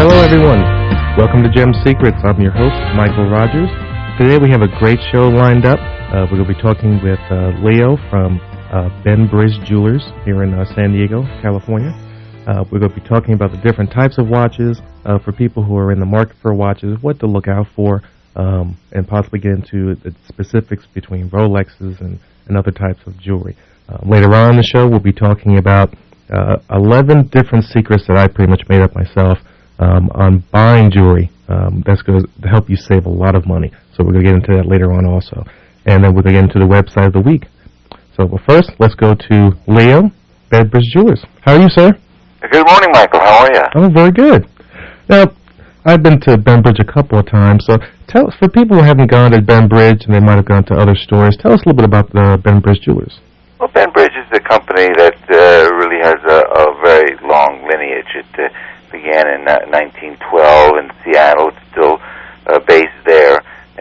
Hello, everyone. Welcome to Gem Secrets. I'm your host, Michael Rogers. Today we have a great show lined up. We're going to be talking with Leo from Benbridge Jewelers here in San Diego, California. We're going to be talking about the different types of watches for people who are in the market for watches, what to look out for, and possibly get into the specifics between Rolexes and other types of jewelry. Later on in the show, we'll be talking about 11 different secrets that I pretty much made up myself on buying jewelry. That's going to help you save a lot of money. So we're going to get into that later on also. And then we're going to get into the website of the week. So but first, let's go to Leo, Benbridge Jewelers. How are you, sir? Good morning, Michael. How are you? Oh, very good. Now, I've been to Benbridge a couple of times, so tell us, for people who haven't gone to Benbridge and they might have gone to other stores, tell us a little bit about the Benbridge Jewelers. Well, Benbridge is a company that really has a very long lineage. It began in 1912 in Seattle. It's still based there.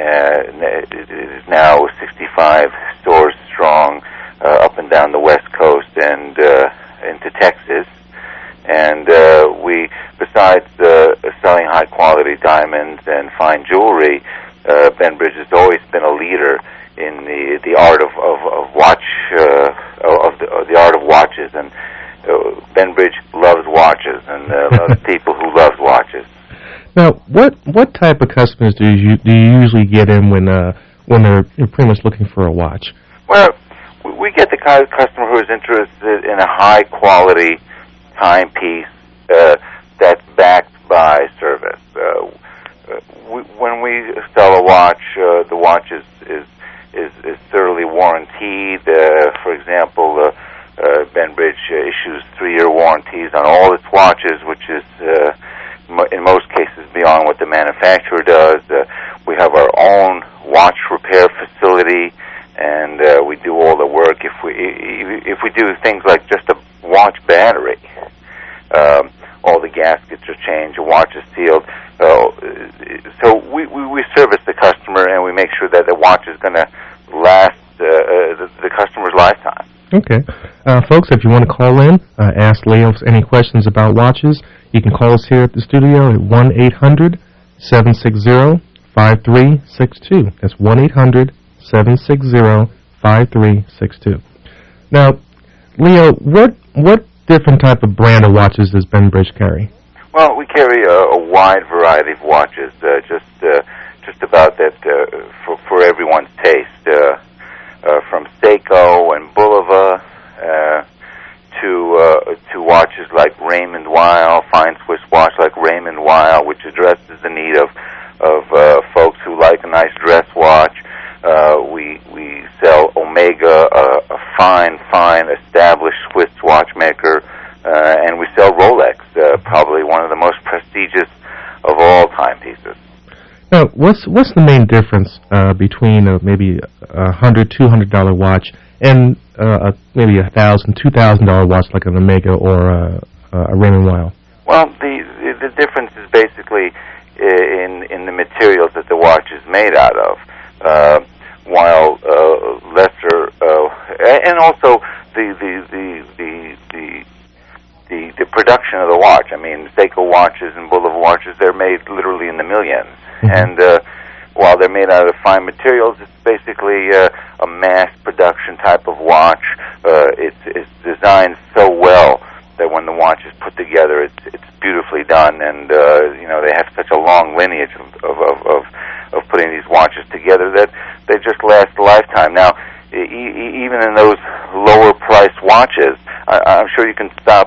It is now 65 stores strong up and down the West Coast and into Texas. And we, besides selling high-quality diamonds and fine jewelry, Benbridge has always been a leader in the art of watch the art of watches, and Benbridge loves watches and loves people who love watches. Now, what type of customers do you usually get in when they're pretty much looking for a watch? Well, we get the kind of customer who is interested in a high-quality timepiece that's backed by service. When we sell a watch, the watch is thoroughly warranted. For example, Benbridge issues 3-year warranties on all its watches, which is in most cases beyond what the manufacturer does. We have our own watch repair facility, and we do all the work. If we do things like just a watch battery, all the gaskets are changed, the watch is sealed. So we service the customer, and we make sure that the watch is going to last the customer's lifetime. Okay. Folks, if you want to call in, ask Leo any questions about watches, you can call us here at the studio at 1-800-760-5362. That's 1-800-760-5362. Now, Leo, what different type of brand of watches does Benbridge carry? Well, we carry a wide variety of watches, just about that for everyone's taste, from Seiko and Bulova to watches like Raymond Weil, fine Swiss watch like Raymond Weil, which addresses the need of folks who like a nice dress watch. We sell Omega, a fine established Swiss watchmaker, and we sell Rolex, probably one of the most prestigious of all timepieces. Now, what's the main difference between maybe $100, $200 watch and maybe $1,000, $2,000 watch like an Omega or a Raymond Weil? Well, the difference is basically in the materials that the watch is made out of. While lesser, and also the production of the watch. I mean, Seiko watches and Bulova watches, they're made literally in the millions. Mm-hmm. And while they're made out of fine materials, it's basically a mass production type of watch. It's designed so well that when the watch is put together, it's beautifully done. And they have such a long lineage of putting these watches together that they just last a lifetime. Now, even in those lower-priced watches, I'm sure you can stop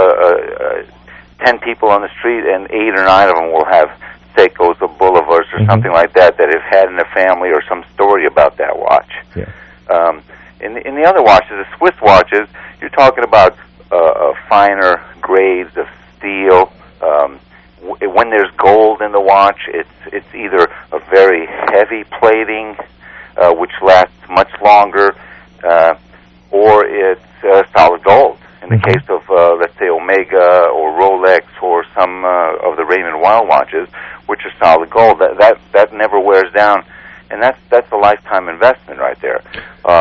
10 people on the street, and 8 or 9 of them will have Seikos or Boulevars or something like that have had in the family or some story about that watch. Yeah. In the other watches, the Swiss watches, you're talking about finer grades of steel. When there's gold in the watch, it's either a very heavy plating, which lasts much longer, or it's solid gold. In the case of, let's say, Omega or Rolex or some of the Raymond Weil watches, which are solid gold, that never wears down, and that's a lifetime investment right there.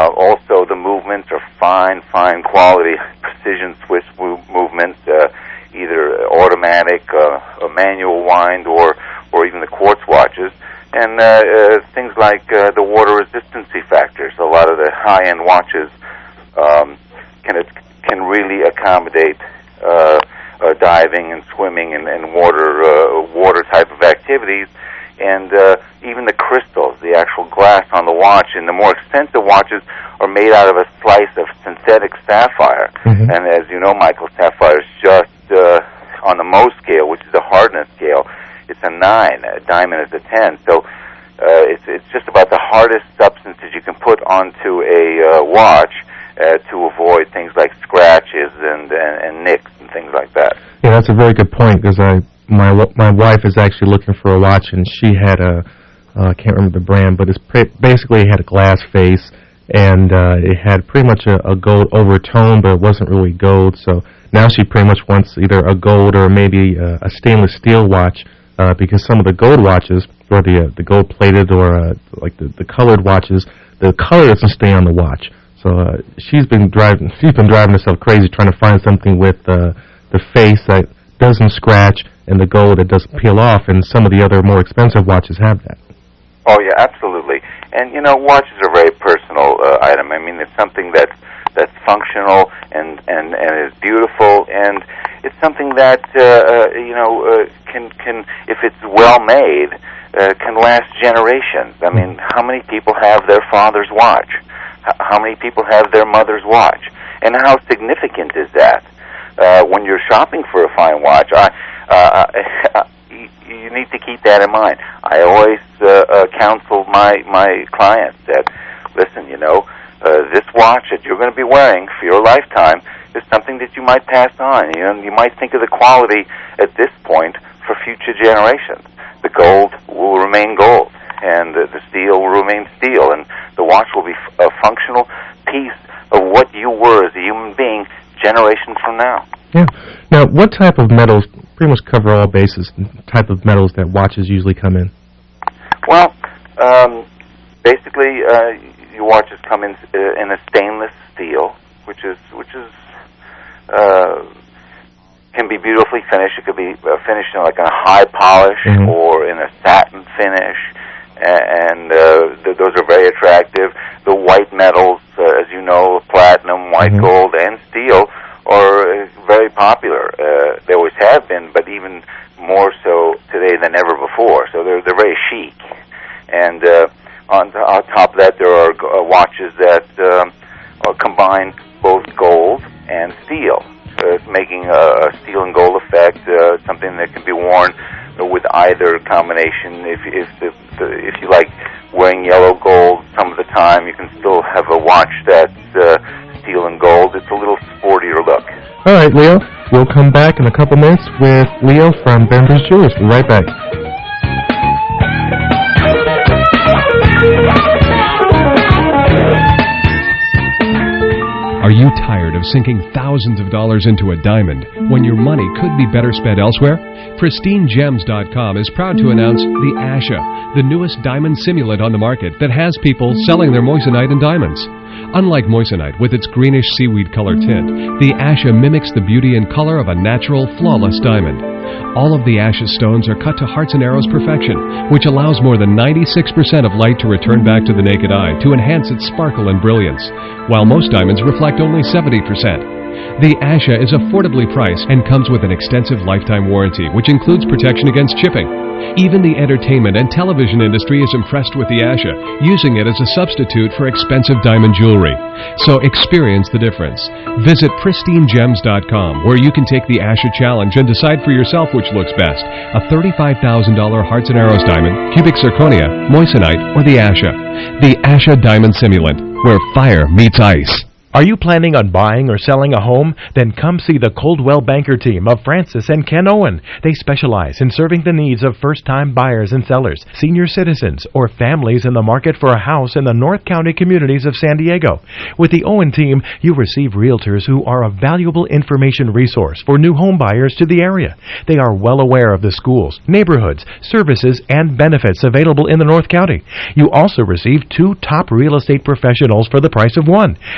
Also, the movements are fine quality, precision Swiss movements. either automatic, a manual wind, or even the quartz watches. And things like the water resistancy factors. A lot of the high-end watches can really accommodate diving and swimming and water type of activities. And even the crystals, the actual glass on the watch, and the more expensive watches are made out of a slice of synthetic sapphire. Mm-hmm. And as you know, Michael, sapphire is just on the Mohs scale, which is the hardness scale, it's a 9. A diamond is a 10. So it's just about the hardest substances you can put onto a watch to avoid things like scratches and nicks and things like that. Yeah, that's a very good point, because my wife is actually looking for a watch, and she had I can't remember the brand, but basically it had a glass face, and it had pretty much a gold overtone, but it wasn't really gold. So now she pretty much wants either a gold or maybe a stainless steel watch, because some of the gold watches, or the gold plated or like the colored watches, the color doesn't stay on the watch. So she's been driving herself crazy trying to find something with the face that doesn't scratch and the gold that doesn't peel off, and some of the other more expensive watches have that. Oh yeah, absolutely. And you know, watches are a very personal item. I mean, it's something that's functional and is beautiful, and it's something that can if it's well made can last generations. I mean, how many people have their father's watch? How many people have their mother's watch? And how significant is that? When you're shopping for a fine watch, you need to keep that in mind. I always counsel my clients that, listen, this watch that you're going to be wearing for your lifetime is something that you might pass on. You might think of the quality at this point for future generations. The gold will remain gold, and the steel will remain steel, and the watch will be a functional piece of what you were as a human being generations from now. Yeah. Now, what type of metals, pretty much cover all bases, type of metals that watches usually come in? Well, basically, your watches come in a stainless steel, which can be beautifully finished. It could be finished in like a high polish, mm-hmm. or in a satin finish, and those are very attractive. The white metals, as you know, platinum, white mm-hmm. gold, and steel are very popular. They always have been, but even more so today than ever before. So they're very chic. And on top of that, there are watches that combine both gold and steel, making a steel and gold effect, something that can be worn with either combination. If you like wearing yellow gold some of the time, you can still have a watch that's steel and gold. It's a little sportier look. All right, Leo. We'll come back in a couple minutes with Leo from Ben Bridge Jewelers. Be right back. Are you tired of sinking thousands of dollars into a diamond when your money could be better spent elsewhere? PristineGems.com is proud to announce the Asha, the newest diamond simulant on the market that has people selling their moissanite and diamonds. Unlike moissanite, with its greenish seaweed color tint, the Asha mimics the beauty and color of a natural, flawless diamond. All of the Asha stones are cut to hearts and arrows perfection, which allows more than 96% of light to return back to the naked eye to enhance its sparkle and brilliance, while most diamonds reflect only 70%. The Asha is affordably priced and comes with an extensive lifetime warranty, which includes protection against chipping. Even the entertainment and television industry is impressed with the Asha, using it as a substitute for expensive diamond jewelry. So experience the difference. Visit PristineGems.com, where you can take the Asha challenge and decide for yourself which looks best: a $35,000 Hearts and Arrows diamond, cubic zirconia, moissanite, or the Asha. The Asha Diamond Simulant, where fire meets ice. Are you planning on buying or selling a home? Then come see the Coldwell Banker team of Francis and Ken Owen. They specialize in serving the needs of first-time buyers and sellers, senior citizens, or families in the market for a house in the North County communities of San Diego. With the Owen team, you receive realtors who are a valuable information resource for new home buyers to the area. They are well aware of the schools, neighborhoods, services, and benefits available in the North County. You also receive 2 top real estate professionals for the price of one. The Owen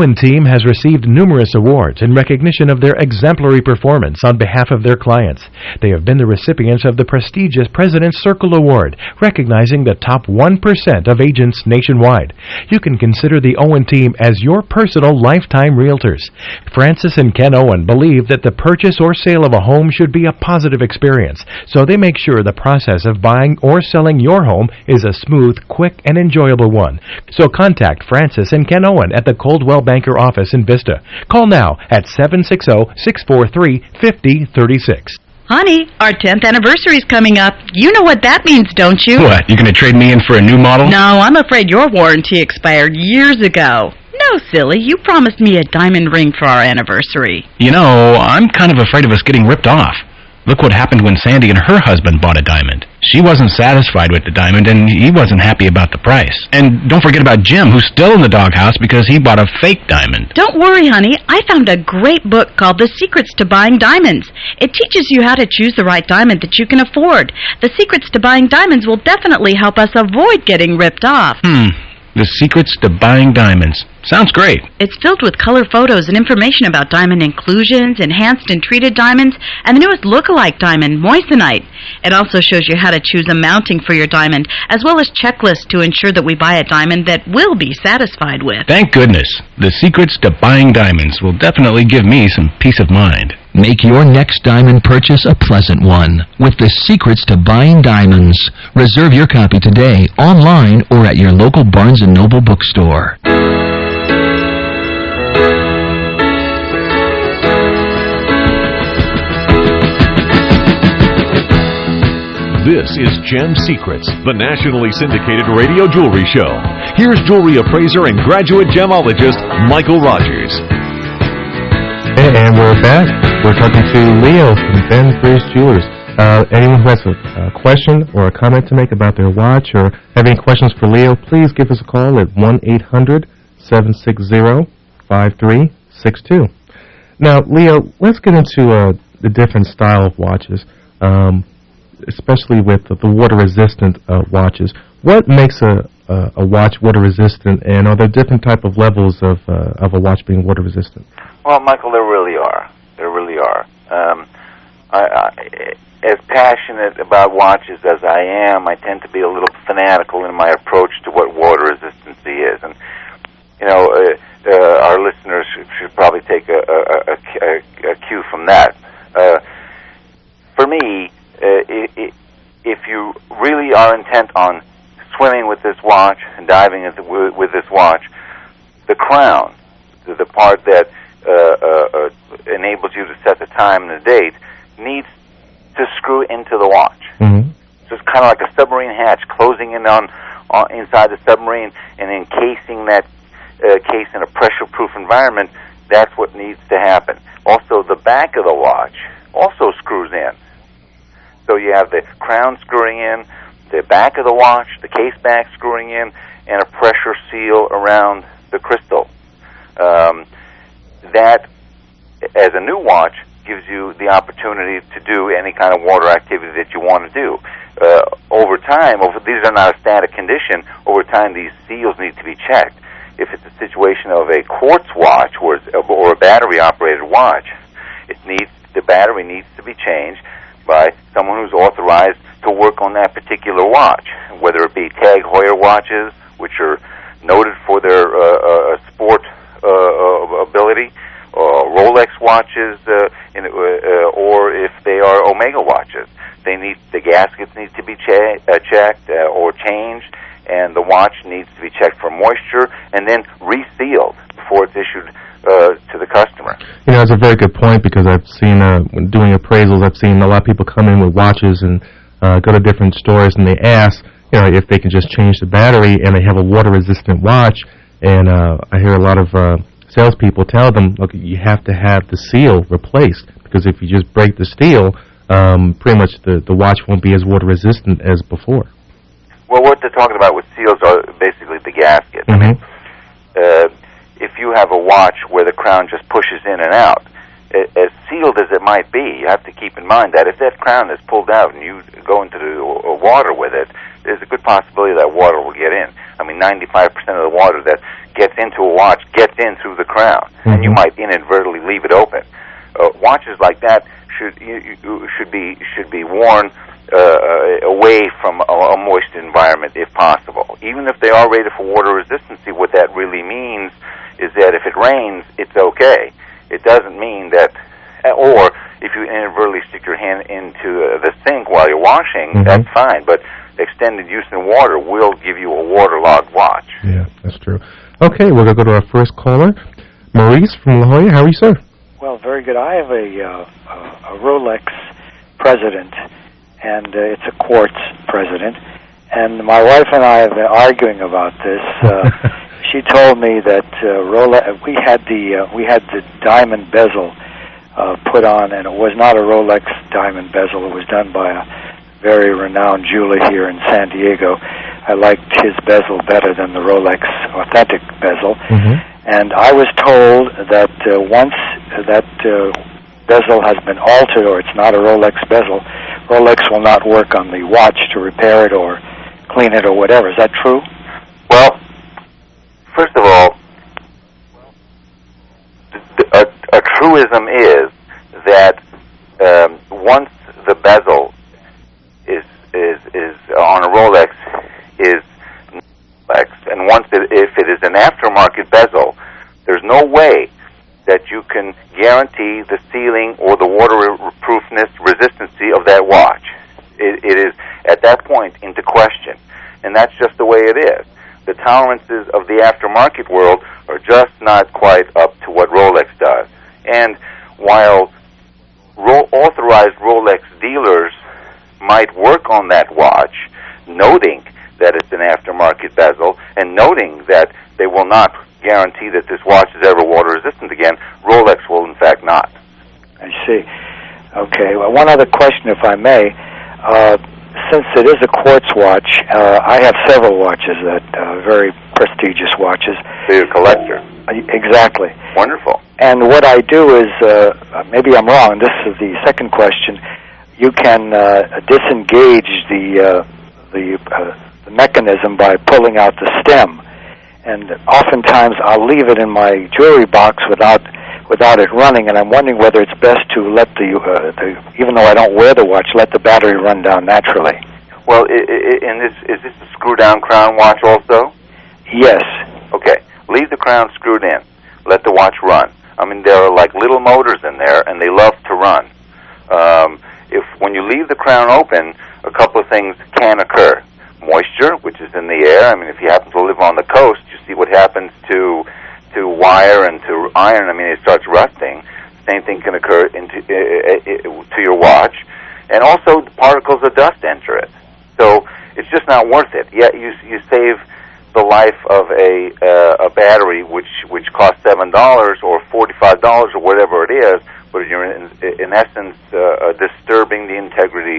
Owen team has received numerous awards in recognition of their exemplary performance on behalf of their clients. They have been the recipients of the prestigious President's Circle Award, recognizing the top 1% of agents nationwide. You can consider the Owen team as your personal lifetime realtors. Francis and Ken Owen believe that the purchase or sale of a home should be a positive experience, so they make sure the process of buying or selling your home is a smooth, quick, and enjoyable one. So contact Francis and Ken Owen at the Coldwell Banker office in Vista. Call now at 760-643-5036. Honey, our 10th anniversary is coming up. You know what that means, don't you? What, you gonna trade me in for a new model? No, I'm afraid your warranty expired years ago. No, silly, you promised me a diamond ring for our anniversary. You know, I'm kind of afraid of us getting ripped off. Look what happened when Sandy and her husband bought a diamond. She wasn't satisfied with the diamond, and he wasn't happy about the price. And don't forget about Jim, who's still in the doghouse because he bought a fake diamond. Don't worry, honey. I found a great book called The Secrets to Buying Diamonds. It teaches you how to choose the right diamond that you can afford. The Secrets to Buying Diamonds will definitely help us avoid getting ripped off. The Secrets to Buying Diamonds. Sounds great. It's filled with color photos and information about diamond inclusions, enhanced and treated diamonds, and the newest look-alike diamond, moissanite. It also shows you how to choose a mounting for your diamond, as well as checklists to ensure that we buy a diamond that we'll be satisfied with. Thank goodness. The Secrets to Buying Diamonds will definitely give me some peace of mind. Make your next diamond purchase a pleasant one with The Secrets to Buying Diamonds. Reserve your copy today, online, or at your local Barnes & Noble bookstore. This is Gem Secrets, the nationally syndicated radio jewelry show. Here's jewelry appraiser and graduate gemologist Michael Rogers. And we're back. We're talking to Leo from Ben Bridge Jewelers. Anyone who has a question or a comment to make about their watch or have any questions for Leo, please give us a call at 1-800-760-5362. Now, Leo, let's get into the different style of watches. Especially with the water-resistant watches. What makes a watch water-resistant, and are there different type of levels of a watch being water-resistant? Well, Michael, there really are. There really are. As passionate about watches as I am, I tend to be a little fanatical in my approach to what water resistancy is. And, you know, our listeners should probably take a cue from that. For me, if you really are intent on swimming with this watch and diving with this watch, the crown, the part that enables you to set the time and the date, needs to screw into the watch. Mm-hmm. So it's kind of like a submarine hatch closing in on inside the submarine and encasing that case in a pressure-proof environment. That's what needs to happen. Also, the back of the watch also screws in. So you have the crown screwing in, the back of the watch, the case back screwing in, and a pressure seal around the crystal. That, as a new watch, gives you the opportunity to do any kind of water activity that you want to do. Over time, these are not a static condition. Over time, these seals need to be checked. If it's a situation of a quartz watch or a battery-operated watch, the battery needs to be changed by someone who's authorized to work on that particular watch, whether it be Tag Heuer watches, which are noted for their sport ability, Rolex watches, or if they are Omega watches. The gaskets need to be checked or changed, and the watch needs to be checked for moisture and then resealed before it's issued to the customer. You know, it's a very good point, because I've seen, when doing appraisals, I've seen a lot of people come in with watches and go to different stores and they ask, you know, if they can just change the battery, and they have a water-resistant watch, and I hear a lot of salespeople tell them, look, you have to have the seal replaced, because if you just break the steel, pretty much the watch won't be as water-resistant as before. Well, what they're talking about with seals are basically the gaskets. Mm-hmm. If you have a watch where the crown just pushes in and out, as sealed as it might be, you have to keep in mind that if that crown is pulled out and you go into the water with it, there's a good possibility that water will get in. I mean, 95% of the water that gets into a watch gets in through the crown, and you might inadvertently leave it open. Watches like that should be worn away from a moist environment if possible. Even if they are rated for water resistancy, what that really means is that if it rains, it's okay. It doesn't mean that, or if you inadvertently stick your hand into the sink while you're washing, that's fine, but extended use in water will give you a waterlogged watch. Yeah, that's true. Okay, we're going to go to our first caller, Maurice from La Jolla. How are you, sir? Well, very good. I have a Rolex President, and it's a quartz President, and my wife and I have been arguing about this. She told me that we had the diamond bezel put on, and it was not a Rolex diamond bezel. It was done by a very renowned jeweler here in San Diego. I liked his bezel better than the Rolex authentic bezel. And I was told that once that bezel has been altered, or it's not a Rolex bezel, Rolex will not work on the watch to repair it or clean it or whatever. Is that true? Well, first of all, a truism is that once the bezel is on a Rolex is Rolex, and once if it is an aftermarket bezel, there's no way that you can guarantee the sealing or the waterproofness, resistancy of that watch. It is at that point into question, and that's just the way it is. The tolerances of the aftermarket world are just not quite up to what Rolex does. And while authorized Rolex dealers might work on that watch, noting that it's an aftermarket bezel, and noting that they will not guarantee that this watch is ever water resistant again, Rolex will in fact not. I see. Okay, well, one other question, if I may. Since it is a quartz watch, I have several watches that very prestigious watches. So you're a collector. Exactly. Wonderful. And what I do is, maybe I'm wrong, this is the second question, you can disengage the mechanism by pulling out the stem. And oftentimes I'll leave it in my jewelry box without it running, and I'm wondering whether it's best to let even though I don't wear the watch, let the battery run down naturally. Well, is this a screw-down crown watch also? Yes. Okay. Leave the crown screwed in. Let the watch run. I mean, there are like little motors in there, and they love to run. When you leave the crown open, a couple of things can occur. Moisture, which is in the air. I mean, if you happen to live on the coast, you see what happens to wire and to iron. I mean, it starts rusting. Same thing can occur to your watch, and also particles of dust enter it. So it's just not worth it. Yet you save the life of a battery which costs $7 or $45 or whatever it is, but you're in essence disturbing the integrity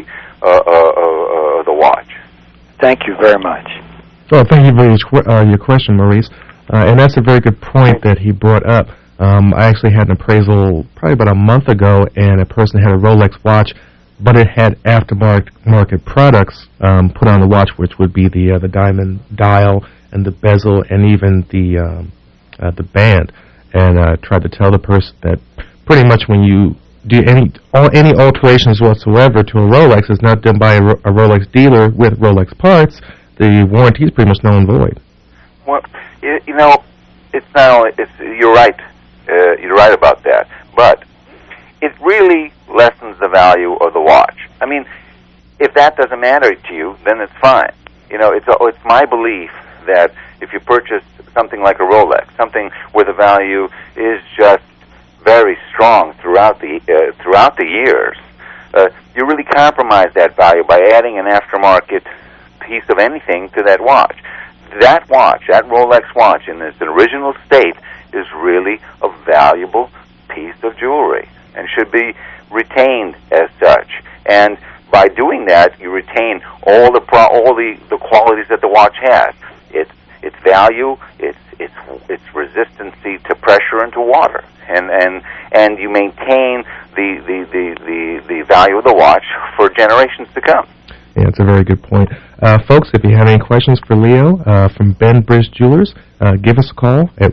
of the watch. Thank you very much. Well, thank you for your question, Maurice. And that's a very good point that he brought up. I actually had an appraisal probably about a month ago, and a person had a Rolex watch, but it had aftermarket products put on the watch, which would be the diamond dial and the bezel and even the band. And tried to tell the person that pretty much when you do any alterations whatsoever to a Rolex is not done by a Rolex dealer with Rolex parts, the warranty is pretty much null and void. Well, you know, it's not only you're right. You're right about that, but it really lessens the value of the watch. I mean, if that doesn't matter to you, then it's fine. You know, it's my belief that if you purchase something like a Rolex, something where the value is just very strong throughout the years, you really compromise that value by adding an aftermarket piece of anything to that watch. That watch, that Rolex watch, in its original state, is really a valuable piece of jewelry and should be retained as such. And by doing that, you retain all the qualities that the watch has. Its value, its resistancy to pressure and to water. and you maintain the value of the watch for generations to come. Yeah, it's a very good point. Folks, if you have any questions for Leo from Ben Bridge Jewelers, give us a call at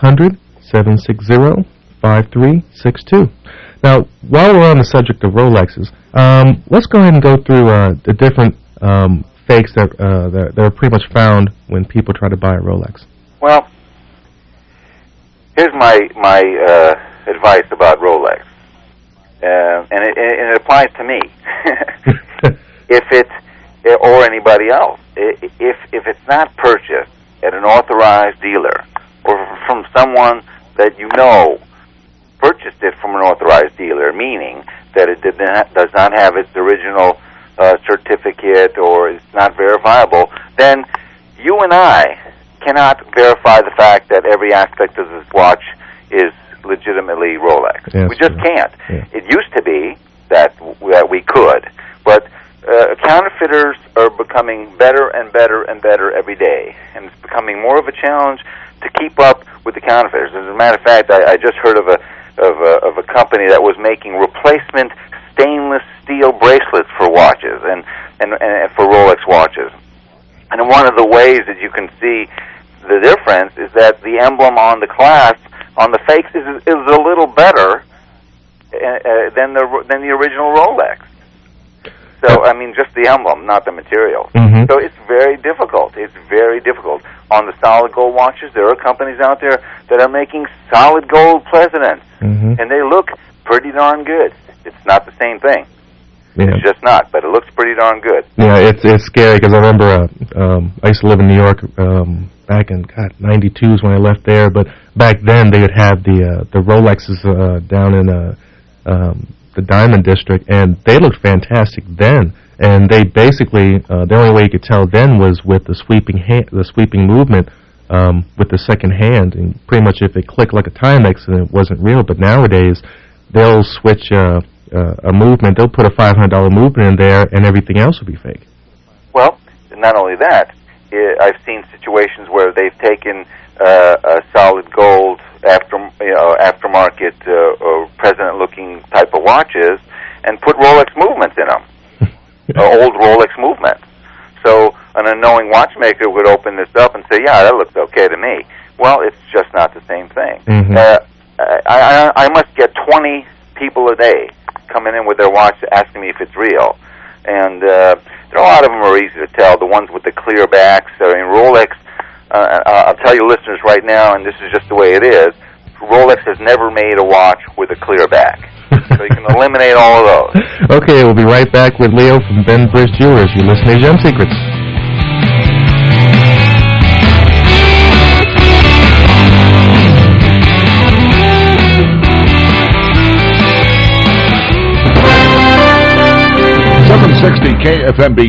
1-800-760-5362. Now, while we're on the subject of Rolexes, let's go ahead and go through the different fakes that are pretty much found when people try to buy a Rolex. Well, here's my advice about Rolex, and it applies to me. If it's or anybody else, if it's not purchased at an authorized dealer or from someone that you know purchased it from an authorized dealer, meaning that it does not have its original certificate or it's not verifiable, then you and I cannot verify the fact that every aspect of this watch is legitimately Rolex. Yes, we just can't. Yeah. It used to be that we could, but counterfeiters are becoming better and better and better every day, and it's becoming more of a challenge to keep up with the counterfeiters. As a matter of fact, I just heard of a company that was making replacement stainless steel bracelets for watches and for Rolex watches. And one of the ways that you can see the difference is that the emblem on the clasp on the fakes is a little better than the original Rolex. So, I mean, just the emblem, not the material. Mm-hmm. So it's very difficult. It's very difficult. On the solid gold watches, there are companies out there that are making solid gold presidents, and they look pretty darn good. It's not the same thing. Yeah. It's just not, but it looks pretty darn good. Yeah, it's scary because I remember I used to live in New York back in '92 is when I left there. But back then they would have the Rolexes down in the Diamond District, and they looked fantastic then. And they basically the only way you could tell then was with the sweeping movement with the second hand, and pretty much if it clicked like a Timex, then it wasn't real. But nowadays they'll switch a movement. They'll put a $500 movement in there, and everything else will be fake. Well, not only that, I've seen situations where they've taken a solid gold aftermarket president-looking type of watches and put Rolex movements in them, old Rolex movements. So an unknowing watchmaker would open this up and say, "Yeah, that looks okay to me." Well, it's just not the same thing. Mm-hmm. I must get 20 people a day coming in with their watch asking me if it's real, and a lot of them are easy to tell. The ones with the clear backs, I mean, Rolex. I'll tell you, listeners, right now, and this is just the way it is. Rolex has never made a watch with a clear back, so you can eliminate all of those. Okay, we'll be right back with Leo from Ben Bridge Jewelers. You're listening to Gem Secrets. KFMB.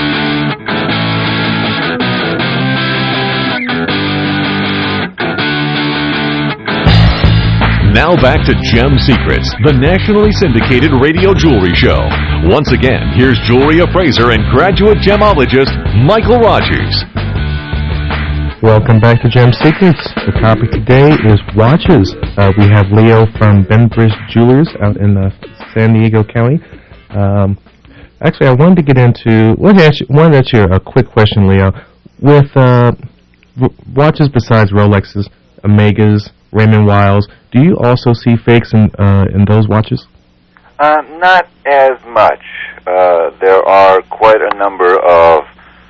Now back to Gem Secrets, the nationally syndicated radio jewelry show. Once again, here's jewelry appraiser and graduate gemologist Michael Rogers. Welcome back to Gem Secrets. The topic today is watches. We have Leo from Ben Bridge Jewelers out in San Diego County. Actually, I wanted to get into. Wanted to ask you a quick question, Leo. With watches besides Rolexes, Omegas, Raymond Wiles, do you also see fakes in those watches? Not as much. There are quite a number of.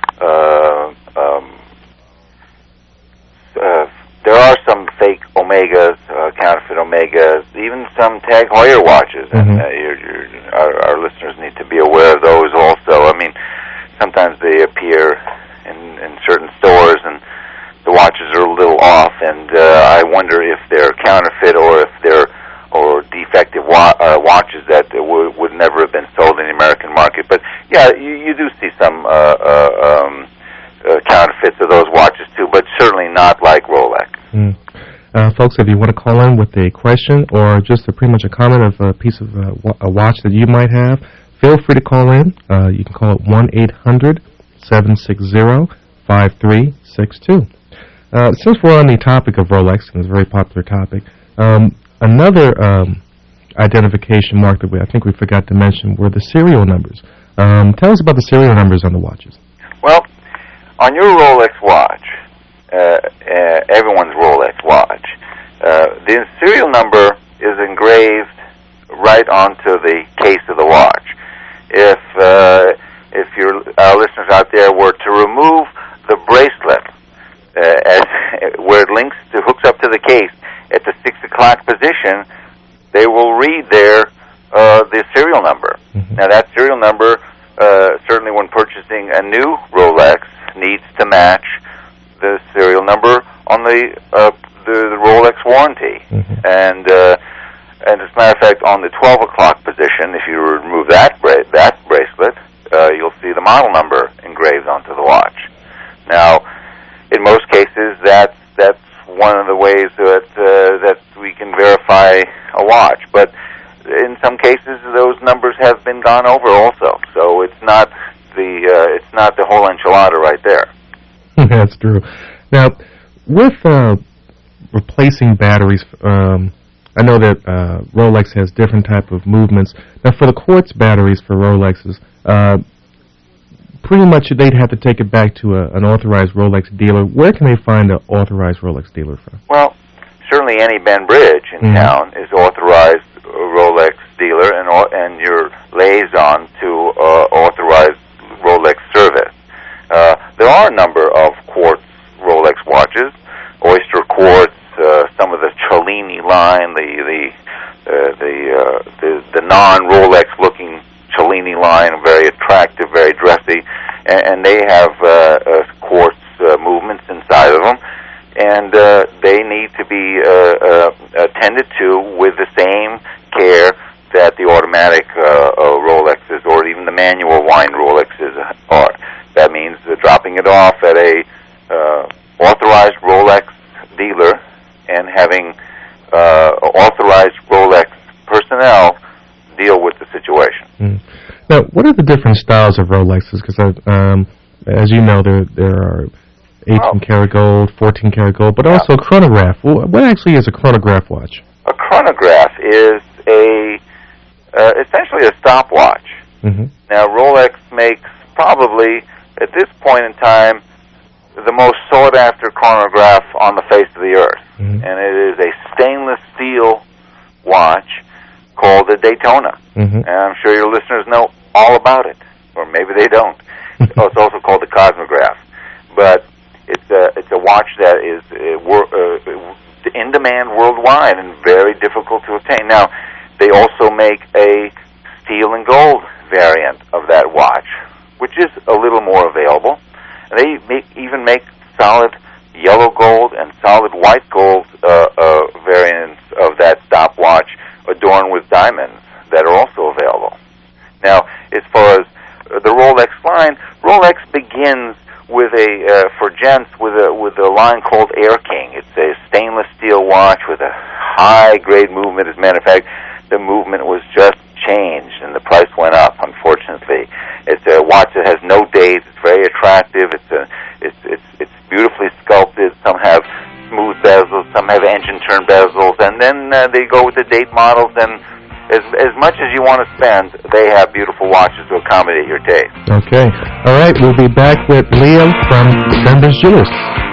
There are some fake Omegas, counterfeit Omegas, even some Tag Heuer watches, and our listeners need to be aware of those also. I mean, sometimes they appear in certain stores, and the watches are a little off, and I wonder if they're counterfeit or if they're defective watches that would never have been sold in the American market. But yeah, you do see some counterfeits of those watches too, but certainly not like Rolex. Folks, if you want to call in with a question or just pretty much a comment of a piece of a watch that you might have, feel free to call in. You can call it 1-800-760-5362. Since we're on the topic of Rolex, and it's a very popular topic, another identification mark that I think we forgot to mention were the serial numbers. Tell us about the serial numbers on the watches. Well, on your Rolex watch, everyone's Rolex watch, the serial number is engraved right onto the case of the watch. If our listeners out there were to remove the bracelet where it hooks up to the case at the 6 o'clock position, they will read there the serial number. Mm-hmm. Now that serial number, certainly when purchasing a new Rolex, needs to match the serial number on the Rolex warranty. Mm-hmm. And as a matter of fact, on the 12 o'clock position, if you remove that bracelet, you'll see the model number engraved onto the watch. Now, in most cases, that's one of the ways that we can verify a watch. But in some cases, those numbers have been gone over also. So it's not the whole enchilada right there. That's true. Now, with replacing batteries, I know that Rolex has different type of movements. Now, for the quartz batteries for Rolexes, pretty much they'd have to take it back to an authorized Rolex dealer. Where can they find an authorized Rolex dealer from? Well, certainly any Ben Bridge in town is authorized Rolex dealer and your liaison to authorized Rolex service. There are a number of quartz Rolex watches, Oyster Quartz, some of the Cellini line, the non-Rolex looking Cellini line, very attractive, very dressy, and they have quartz movements inside of them, and they need to be attended to with the same care that the automatic Rolexes or even the manual wind Rolexes are. That means dropping it off at a authorized Rolex dealer and having authorized Rolex personnel deal with the situation. Mm. Now, what are the different styles of Rolexes? Because, as you know, there are 18-karat gold, 14-karat gold, but also chronograph. What actually is a chronograph watch? A chronograph is essentially a stopwatch. Mm-hmm. Now, Rolex makes probably, at this point in time, the most sought-after chronograph on the face of the earth. Mm-hmm. And it is a stainless steel watch called the Daytona. Mm-hmm. And I'm sure your listeners know all about it, or maybe they don't. It's also called the Cosmograph. But it's a watch that is in demand worldwide and very difficult to obtain. Now, they also make a steel and gold variant of that watch, which is a little more available. And they even make solid yellow gold and solid white gold variants of that stopwatch adorned with diamonds that are also available. Now, as far as the Rolex line, Rolex begins with for gents with a line called Air King. It's a stainless steel watch with a high grade movement. As a matter of fact, the movement was just changed and the price went up, unfortunately. It's a watch that has no days. It's very attractive. It's beautifully sculpted. Some have smooth bezels, some have engine turn bezels, and then they go with the date models, and as much as you want to spend, they have beautiful watches to accommodate your taste. Okay. All right, we'll be back with Leo from Ben Bridge Jewelers.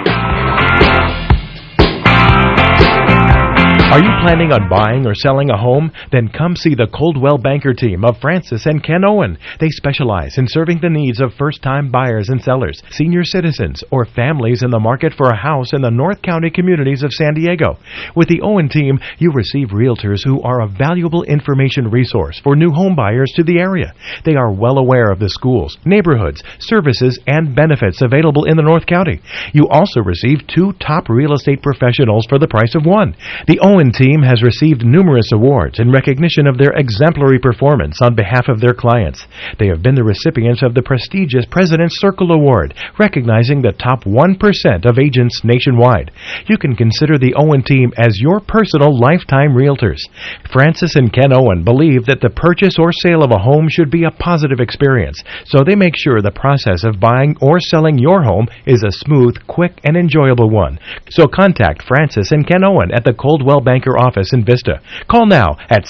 Are you planning on buying or selling a home? Then come see the Coldwell Banker team of Francis and Ken Owen. They specialize in serving the needs of first-time buyers and sellers, senior citizens, or families in the market for a house in the North County communities of San Diego. With the Owen team, you receive realtors who are a valuable information resource for new home buyers to the area. They are well aware of the schools, neighborhoods, services, and benefits available in the North County. You also receive 2 top real estate professionals for the price of 1. The Owen team has received numerous awards in recognition of their exemplary performance on behalf of their clients. They have been the recipients of the prestigious President's Circle Award, recognizing the top 1% of agents nationwide. You can consider the Owen team as your personal lifetime realtors. Francis and Ken Owen believe that the purchase or sale of a home should be a positive experience, so they make sure the process of buying or selling your home is a smooth, quick, and enjoyable one. So contact Francis and Ken Owen at the Coldwell Banker office in Vista. Call now at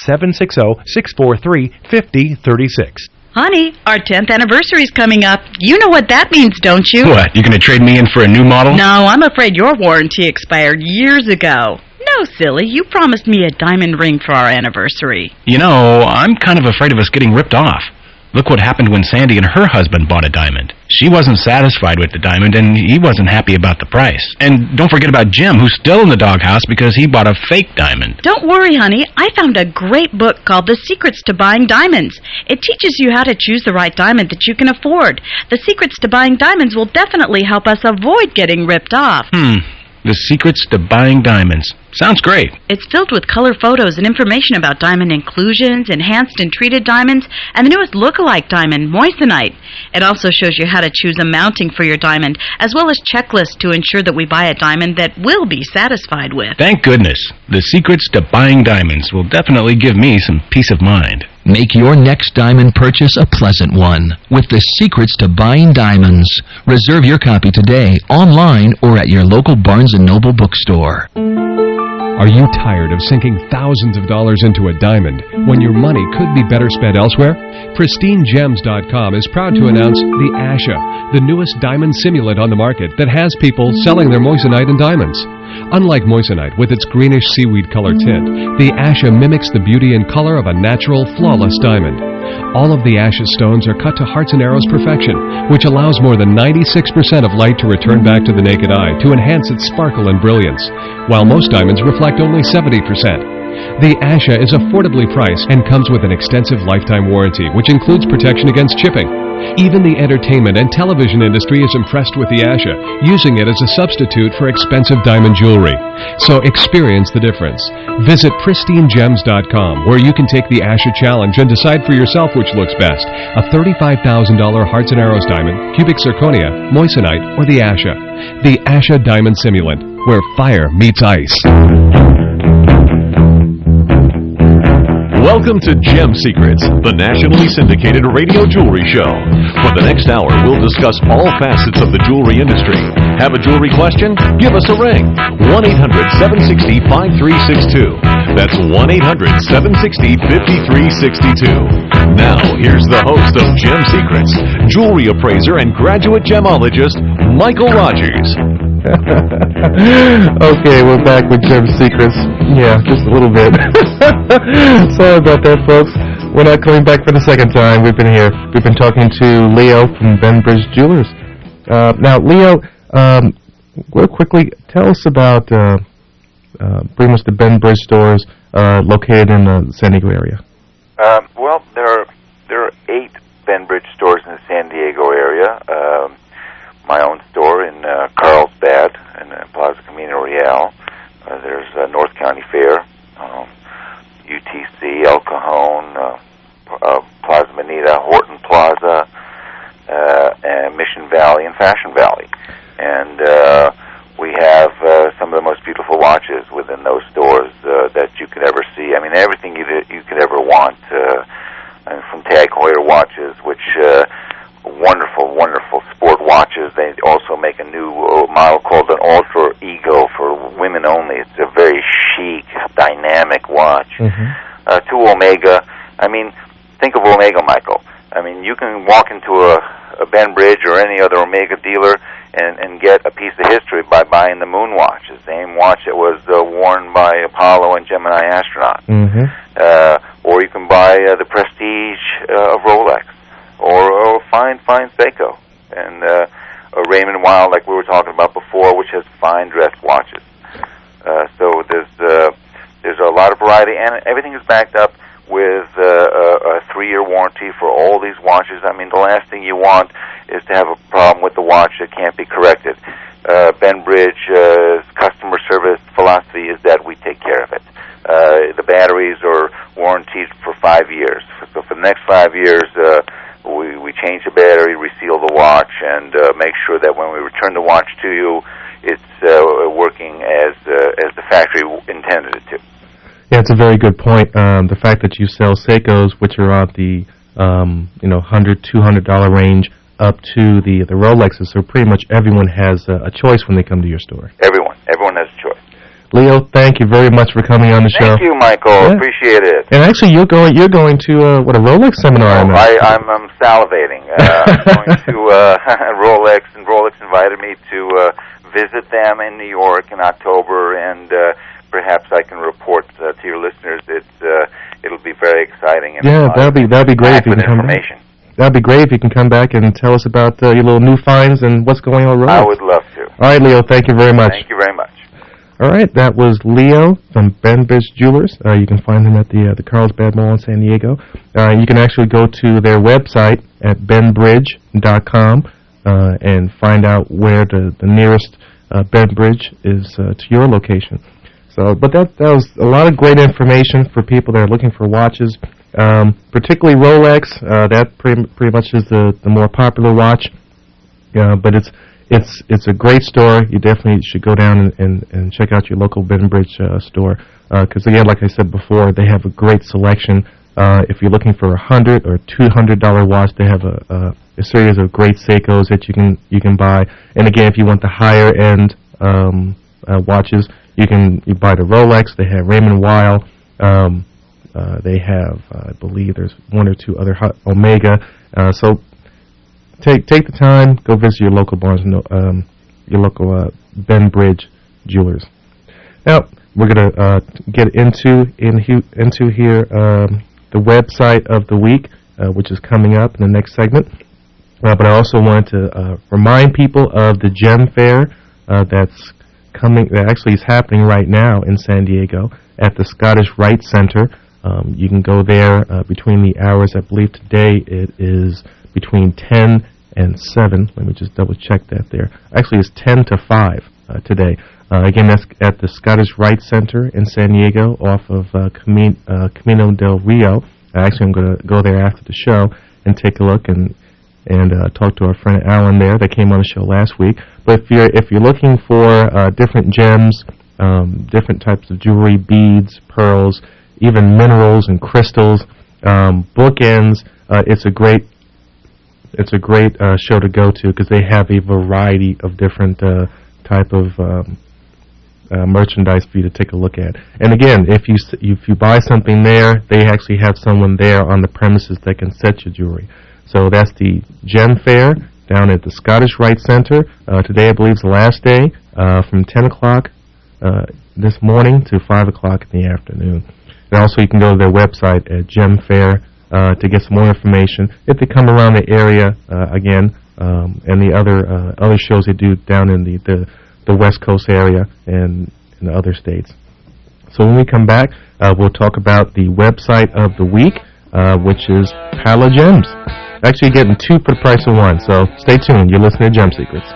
760-643-5036. Honey, our 10th anniversary's coming up. You know what that means, don't you? What, you gonna trade me in for a new model? No, I'm afraid your warranty expired years ago. No, silly. You promised me a diamond ring for our anniversary. You know, I'm kind of afraid of us getting ripped off. Look what happened when Sandy and her husband bought a diamond. She wasn't satisfied with the diamond, and he wasn't happy about the price. And don't forget about Jim, who's still in the doghouse because he bought a fake diamond. Don't worry, honey. I found a great book called The Secrets to Buying Diamonds. It teaches you how to choose the right diamond that you can afford. The Secrets to Buying Diamonds will definitely help us avoid getting ripped off. The Secrets to Buying Diamonds. Sounds great. It's filled with color photos and information about diamond inclusions, enhanced and treated diamonds, and the newest look-alike diamond, moissanite. It also shows you how to choose a mounting for your diamond, as well as checklists to ensure that we buy a diamond that we'll be satisfied with. Thank goodness. The Secrets to Buying Diamonds will definitely give me some peace of mind. Make your next diamond purchase a pleasant one with The Secrets to Buying Diamonds. Reserve your copy today, online or at your local Barnes & Noble bookstore. Are you tired of sinking thousands of dollars into a diamond when your money could be better spent elsewhere? PristineGems.com is proud to announce the Asha, the newest diamond simulant on the market that has people selling their moissanite and diamonds. Unlike moissanite, with its greenish seaweed color tint, the Asha mimics the beauty and color of a natural, flawless diamond. All of the Asha stones are cut to hearts and arrows perfection, which allows more than 96% of light to return back to the naked eye to enhance its sparkle and brilliance, while most diamonds reflect only 70%. The Asha is affordably priced and comes with an extensive lifetime warranty, which includes protection against chipping. Even the entertainment and television industry is impressed with the Asha, using it as a substitute for expensive diamond jewelry. So experience the difference. Visit PristineGems.com, where you can take the Asha challenge and decide for yourself which looks best: a $35,000 Hearts and Arrows diamond, cubic zirconia, moissanite, or the Asha. The Asha Diamond Simulant, where fire meets ice. Welcome to Gem Secrets, the nationally syndicated radio jewelry show. For the next hour, we'll discuss all facets of the jewelry industry. Have a jewelry question? Give us a ring. 1-800-760-5362. That's 1-800-760-5362. Now, here's the host of Gem Secrets, jewelry appraiser and graduate gemologist, Michael Rogers. Okay, we're back with Gem Secrets. Yeah, just a little bit. Sorry about that, folks. We're not coming back for the second time. We've been here. We've been talking to Leo from Benbridge Jewelers. Now, Leo, real quickly, tell us about pretty much the Benbridge stores located in the San Diego area. Well, there are 8 Benbridge stores in the San Diego area. My own store in Carlsbad and Plaza Camino Real. There's North County Fair, UTC, El Cajon, Plaza Bonita, Horton Plaza, and Mission Valley and Fashion Valley. And we have some of the most beautiful watches within those stores that you could ever see. I mean, everything you could ever want, from Tag Heuer watches, which wonderful sport watches. They also make a new model called an Ultra Ego for women only. It's a very chic, dynamic watch. To Omega. I mean, think of Omega, Michael. I mean, you can walk into a Benbridge or any other Omega dealer and get a piece of history by buying the Moon watch, the same watch that was worn by Apollo and Gemini astronauts. Or you can buy the Prestige of Rolex, or fine Seiko, and a Raymond Weil, like we were talking about before, which has fine dressed watches. So there's a lot of variety, and everything is backed up with a 3-year warranty for all these watches. I mean, the last thing you want is to have a problem with the watch that can't be corrected. Benbridge's customer service philosophy is that we take care of it. The batteries are warranted for 5 years. So for the next 5 years, we change the battery, reseal the watch, and make sure that when we return the watch to you, it's working as the factory intended it to. Yeah, it's a very good point. The fact that you sell Seikos, which are at the $100, $200 range, up to the Rolexes, so pretty much everyone has a choice when they come to your store. Everyone has a choice. Leo, thank you very much for coming on the show. Thank you, Michael. Yeah. Appreciate it. And actually, you're going to a Rolex seminar. I'm salivating. I'm going to Rolex, and Rolex invited me to visit them in New York in October, and perhaps I can report to your listeners. It'll be very exciting. And that'd be great if you can come information. That'd be great if you can come back and tell us about your little new finds and what's going on with Rolex. I would love to. All right, Leo, thank you very much. Thank you very much. All right, that was Leo from Benbridge Jewelers. You can find him at the Carlsbad Mall in San Diego. You can actually go to their website at benbridge.com and find out where the nearest Benbridge is to your location. So, but that was a lot of great information for people that are looking for watches, particularly Rolex. That pretty much is the more popular watch. But it's a great store. You definitely should go down and check out your local Benbridge store. Because again, like I said before, they have a great selection. If you're looking for $100 or $200 watch, they have a series of great Seikos that you can buy. And again, if you want the higher end watches, you buy the Rolex. They have Raymond Weil. They have, I believe, there's one or two other Omega. So take the time, go visit your local your local Benbridge Jewelers. Now we're gonna get into here the website of the week, which is coming up in the next segment. But I also wanted to remind people of the Gem Fair that's coming. That actually is happening right now in San Diego at the Scottish Rite Center. You can go there between the hours. I believe today it is between 10 and 7. Let me just double check that there. Actually, it's 10 to 5 today. Again, that's at the Scottish Rite Center in San Diego off of Camino del Rio. Actually, I'm going to go there after the show and take a look and talk to our friend Alan there that came on the show last week. But if you're looking for different gems, different types of jewelry, beads, pearls, even minerals and crystals, bookends, it's a great show to go to because they have a variety of different type of merchandise for you to take a look at. And again, if you buy something there, they actually have someone there on the premises that can set your jewelry. So that's the Gem Fair down at the Scottish Rite Center. Today, I believe, is the last day, from 10 o'clock this morning to 5 o'clock in the afternoon. And also, you can go to their website at Gem Fair to get some more information. If they come around the area again, and the other shows they do down in the West Coast area and in the other states. So when we come back, we'll talk about the website of the week, which is Pala Gems. Actually, you're getting 2 for the price of 1. So stay tuned. You're listening to Gem Secrets.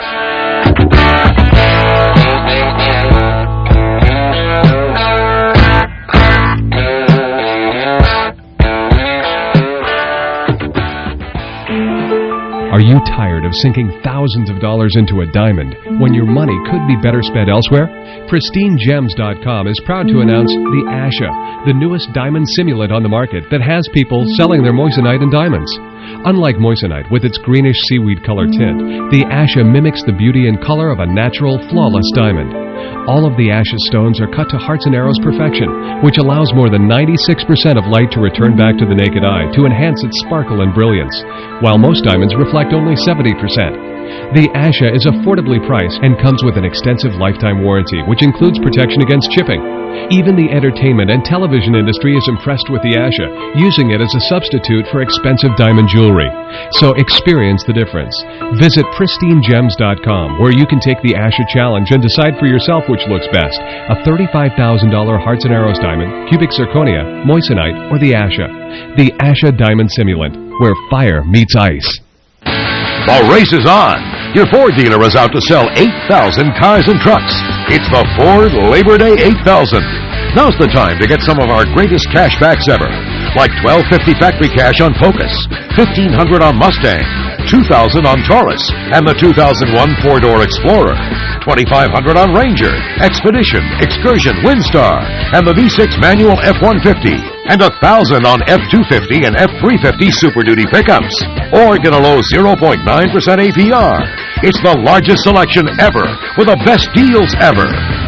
Are you tired of sinking thousands of dollars into a diamond when your money could be better spent elsewhere? PristineGems.com is proud to announce the Asha, the newest diamond simulant on the market that has people selling their moissanite and diamonds. Unlike moissanite with its greenish seaweed color tint, the Asha mimics the beauty and color of a natural, flawless diamond. All of the Asha stones are cut to hearts and arrows perfection, which allows more than 96% of light to return back to the naked eye to enhance its sparkle and brilliance, while most diamonds reflect only 70%. The Asha is affordably priced and comes with an extensive lifetime warranty, which includes protection against chipping. Even the entertainment and television industry is impressed with the Asha, using it as a substitute for expensive diamond jewelry. So experience the difference. Visit PristineGems.com, where you can take the Asha challenge and decide for yourself which looks best: a $35,000 Hearts and Arrows diamond, cubic zirconia, moissanite, or the Asha. The Asha Diamond Simulant, where fire meets ice. The race is on. Your Ford dealer is out to sell 8,000 cars and trucks. It's the Ford Labor Day 8,000. Now's the time to get some of our greatest cashbacks ever, like $1,250 factory cash on Focus, $1,500 on Mustang, $2,000 on Taurus, and the 2001 4-door Explorer, $2,500 on Ranger, Expedition, Excursion, Windstar, and the V6 manual F-150, and $1,000 on F-250 and F-350 Super Duty pickups, or get a low 0.9% APR. It's the largest selection ever, with the best deals ever.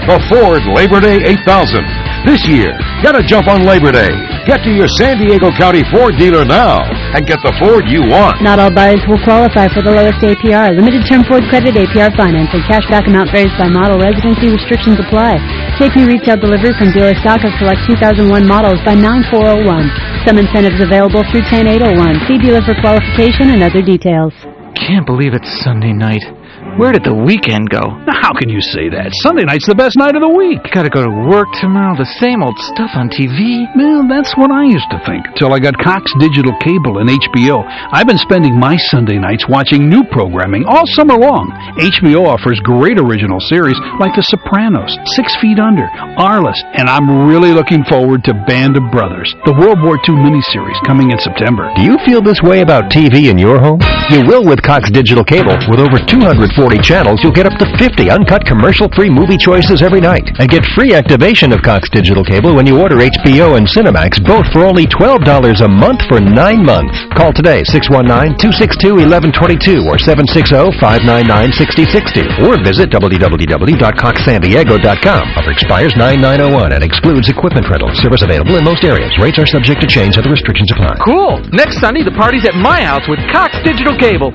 the Ford Labor Day 8000. This year, gotta jump on Labor Day. Get to your San Diego County Ford dealer now and get the Ford you want. Not all buyers will qualify for the lowest APR. Limited term Ford credit APR financing. Cashback amount varies by model. Residency restrictions apply. KP retail delivery from dealer stock of select 2001 models by 9401. Some incentives available through 10801. See dealer for qualification and other details. Can't believe it's Sunday night. Where did the weekend go? How can you say that? Sunday night's the best night of the week. Gotta go to work tomorrow, the same old stuff on TV. Well, that's what I used to think, till I got Cox Digital Cable and HBO. I've been spending my Sunday nights watching new programming all summer long. HBO offers great original series like The Sopranos, 6 Feet Under, Arliss, and I'm really looking forward to Band of Brothers, the World War II miniseries coming in September. Do you feel this way about TV in your home? You will with Cox Digital Cable. With over 240 channels, you'll get up to 50 uncut commercial-free movie choices every night. And get free activation of Cox Digital Cable when you order HBO and Cinemax, both for only $12 a month for 9 months. Call today, 619-262-1122 or 760-599-6060. Or visit www.coxsandiego.com. Offer expires 9/9/01 and excludes equipment rental. Service available in most areas. Rates are subject to change. Other restrictions apply. Cool! Next Sunday, the party's at my house with Cox Digital Cable.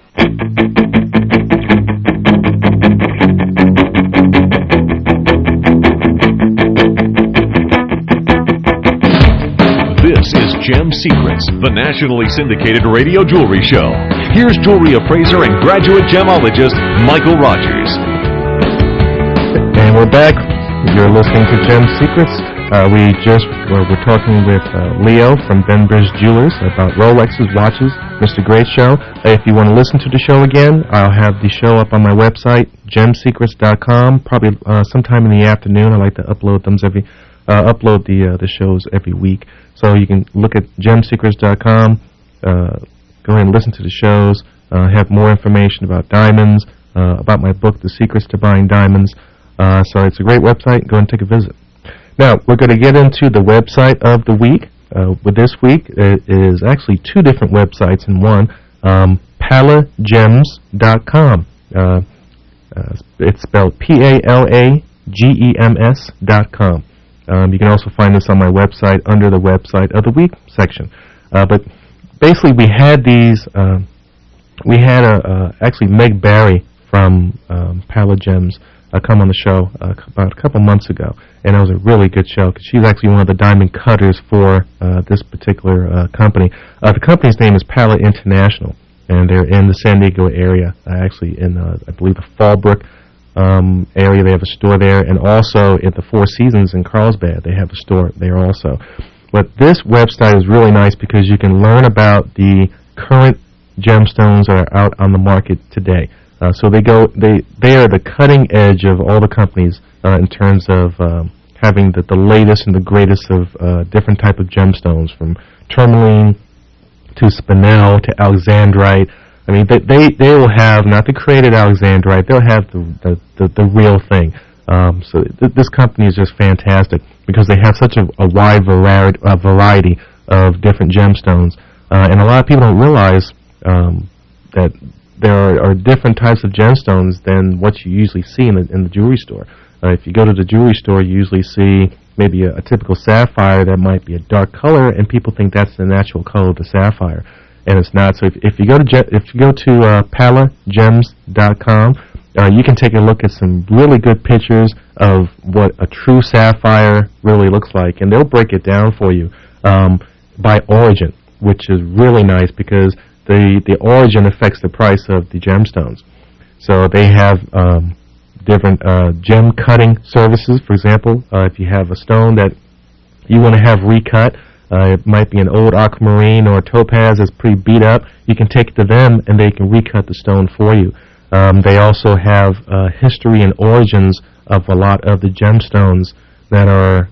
This is Gem Secrets, the nationally syndicated radio jewelry show. Here's jewelry appraiser and graduate gemologist Michael Rogers. And we're back. You're listening to Gem Secrets. We're talking with Leo from Benbridge Jewelers about Rolexes, watches. Mr. Great Show. If you want to listen to the show again, I'll have the show up on my website, gemsecrets.com. Probably sometime in the afternoon. I like to upload the shows every week. So you can look at gemsecrets.com, go ahead and listen to the shows, have more information about diamonds, about my book, The Secrets to Buying Diamonds. So it's a great website. Go and take a visit. Now, we're going to get into the website of the week. With this week, it is actually two different websites in one, PalaGems.com. It's spelled PalaGems.com. You can also find this on my website under the website of the week section. But basically, we had these. Actually Meg Barry from PalaGems come on the show about a couple months ago, and it was a really good show because she's actually one of the diamond cutters for this particular company. The company's name is Pala International, and they're in the San Diego area, actually in I believe the Fallbrook area. They have a store there, and also at the Four Seasons in Carlsbad, they have a store there also. But this website is really nice because you can learn about the current gemstones that are out on the market today. So they are the cutting edge of all the companies in terms of having the latest and the greatest of different type of gemstones, from tourmaline to spinel to alexandrite. I mean, they will have not the created alexandrite; they'll have the real thing. So this company is just fantastic because they have such a wide variety of different gemstones, and a lot of people don't realize that there are different types of gemstones than what you usually see in the jewelry store. If you go to the jewelry store, you usually see maybe a typical sapphire that might be a dark color, and people think that's the natural color of the sapphire, and it's not. So if you go to PalaGems.com, you can take a look at some really good pictures of what a true sapphire really looks like, and they'll break it down for you by origin, which is really nice because the origin affects the price of the gemstones. So they have different gem cutting services. For example, if you have a stone that you want to have recut, it might be an old aquamarine or a topaz that's pretty beat up, you can take it to them and they can recut the stone for you. They also have history and origins of a lot of the gemstones that are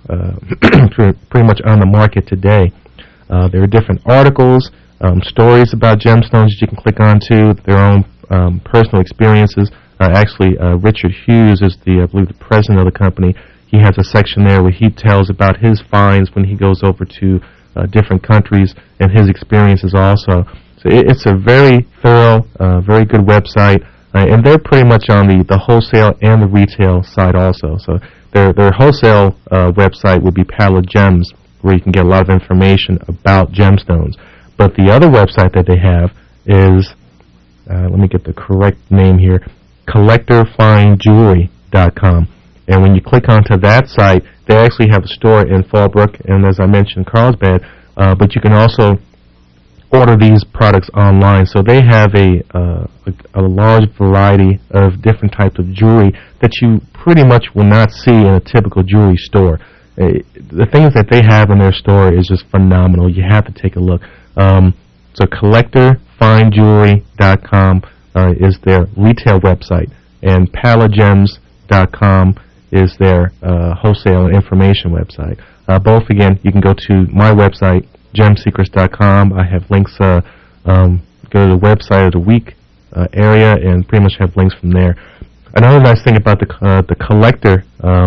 pretty much on the market today. There are different articles, stories about gemstones that you can click onto, their own personal experiences. Actually, Richard Hughes is I believe the president of the company. He has a section there where he tells about his finds when he goes over to different countries and his experiences also. So it's a very thorough, very good website. and they're pretty much on the wholesale and the retail side also. So their wholesale website would be Palette Gems, where you can get a lot of information about gemstones. But the other website that they have is, let me get the correct name here, CollectorFineJewelry.com. And when you click onto that site, they actually have a store in Fallbrook and, as I mentioned, Carlsbad. But you can also order these products online. So they have a large variety of different types of jewelry that you pretty much will not see in a typical jewelry store. The things that they have in their store is just phenomenal. You have to take a look. So CollectorFineJewelry.com is their retail website, and PalaGems.com is their wholesale and information website. Both, again, you can go to my website, gemsecrets.com. I have links, go to the website of the week area and pretty much have links from there. Another nice thing about the collector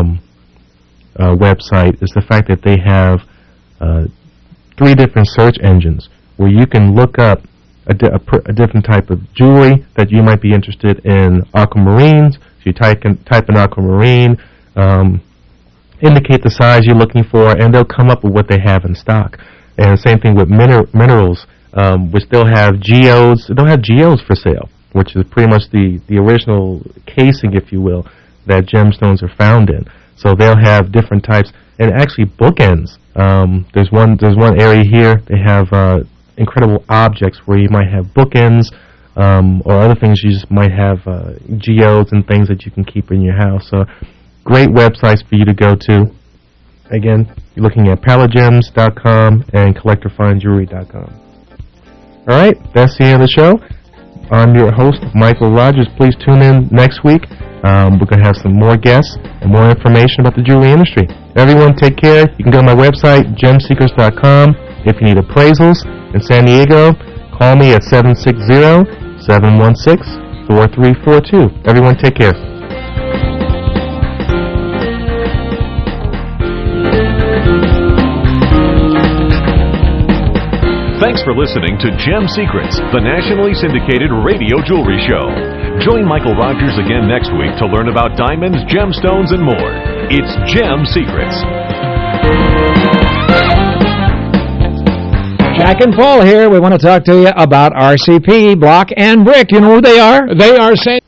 website is the fact that they have 3 different search engines where you can look up a different type of jewelry that you might be interested in. Aquamarines, so you type in aquamarine, indicate the size you're looking for, and they'll come up with what they have in stock. And the same thing with minerals, which they'll have geodes. They'll have geodes for sale, which is pretty much the original casing, if you will, that gemstones are found in. So they'll have different types, and actually bookends. There's one area here. They have incredible objects where you might have bookends, or other things. You just might have geodes and things that you can keep in your house. So great websites for you to go to. Again, you're looking at PalaGems.com and CollectorFineJewelry.com. All right, that's the end of the show. I'm your host, Michael Rogers. Please tune in next week. We're going to have some more guests and more information about the jewelry industry. Everyone, take care. You can go to my website, gemsecrets.com. If you need appraisals in San Diego, call me at 760-716-4342. Everyone, take care. Thanks for listening to Gem Secrets, the nationally syndicated radio jewelry show. Join Michael Rogers again next week to learn about diamonds, gemstones, and more. It's Gem Secrets. Jack and Paul here. We want to talk to you about RCP, Block and Brick. You know who they are? They are saying